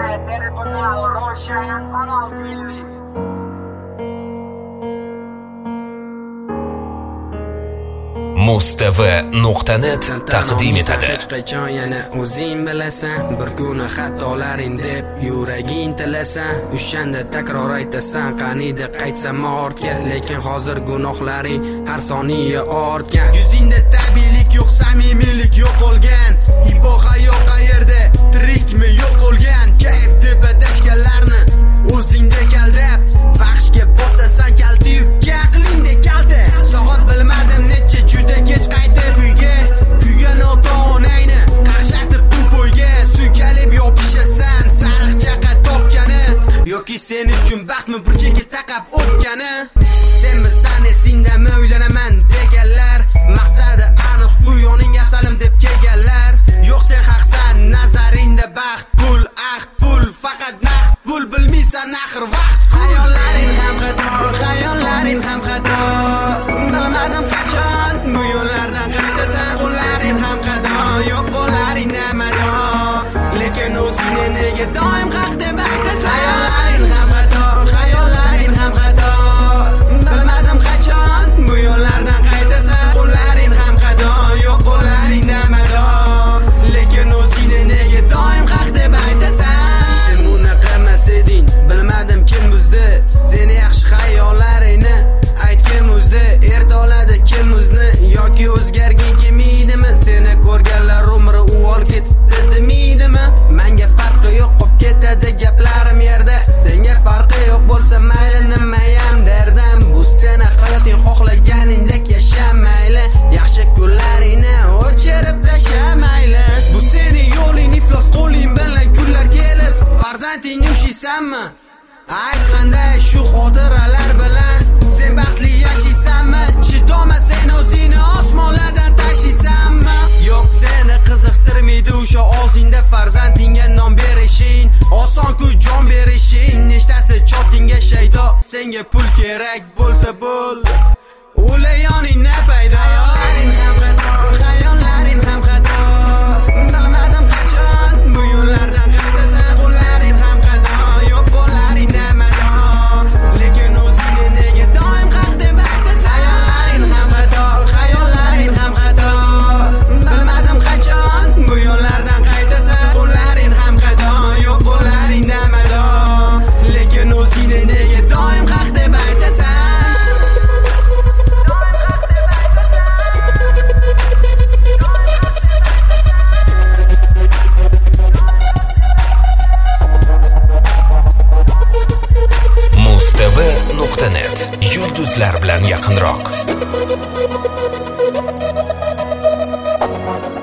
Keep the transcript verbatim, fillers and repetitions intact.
Moje tribunal Roshan o'n olti yillik. Mustv nuqta net taqdim etadi. Hech qachon yana o'zing bilasan, bir kuni xatolaring deb yuraging tilasan, o'shanda takror aytasan, qaniydi qaytsam ortga, lekin hozir gunohlaring har soniya ortgan. Yuzingda tabiiylik yo'q, samimiylik yo'qolgan, iboha yo'q qayerda, tirikmi yo'qolgan, kayf deb adashganlarni o'zingda kaldab, vahshga botasan kaltiyib, aqlingda kalta. Soat bilmadim necha juda kech qaytib uyga, kuygan ota-onangni qaqshatib to'poyga, suykalib yopishasan sariq chaqa topgani, yoki sen uchun baxtmi bir chekka taqab o'tgani. Sen bilsan esingdami o'ylanaman deganlar, maqsadi aniq bu yoning asalim deb kelganlar. Yo'q sen haqsan, nazaringda baxt pul, ahd pul, faqat naqd pul, bilmaysan axir vaqt. Xayollaring ham xato, xayollaring ham xato, bilmadim qachon bu yo'llardan qaytasan. Qo'llaring ham xato, yo'q qo'llaring namado, lekin o'zingni nega doim haq deb aytasan. Xayollaring ham xato, xayollaring ham xato, bilmadim qachon bu yo'llardan qaytasan. Qo'llaring ham xato, yo'q qo'llaring namado, lekin o'zingni nega doim haq deb aytasan. Sen bunaqa emas eding, bilmadim kim buzdi seni yaxshi xayollaringni, aytgin o'zdi, erta oladi kim o'zni, yoki o'zgargin kimiydimi, seni ko'rganlar umri u ol ketdi demiydimi. Menga farqi yo'q qop ketadi gaplarim yerda, senga farqi yo'q bo'lsa mayli nimayam derdim. Bu seni hayoting xohlaganingdek yasha mayli, yaxshi kunlaringni o'chirib tasha mayli. Bu seni yo'ling iflos qo'ling bilan kunlar kelib, farzanding ushiysanmi? Ayt qanday shu xotiralar bilan sen baxtli yashaysanmi? Chidoma sen o'zingni osmonlardan tashiysanmi? Yo'q seni qiziqtirmaydi o'sha og'zingda farzandingga nom berishing, oson-ku jon berishing. Nechtasi chotingga shaydo, senga pul kerak bo'lsa bo'l, o'layoningni paydo. Xayollaring ham xato, xayollaring ham xato, bilmadim qachon bu yo'llardan qaytasan. Qo'llaring ham xato, yo'q qo'llaring namado, lekin o'zingni nega doim haq deb aytasan. Xayollaring ham xato, xayollaring ham xato, bilmadim qachon bu yo'llardan qaytasan. Qo'llaring ham xato, yo'q qo'llaring namado, lekin o'zingni nega doim haq deb aytasan. Mustv nuqta net yulduzlar bilan yaqinroq.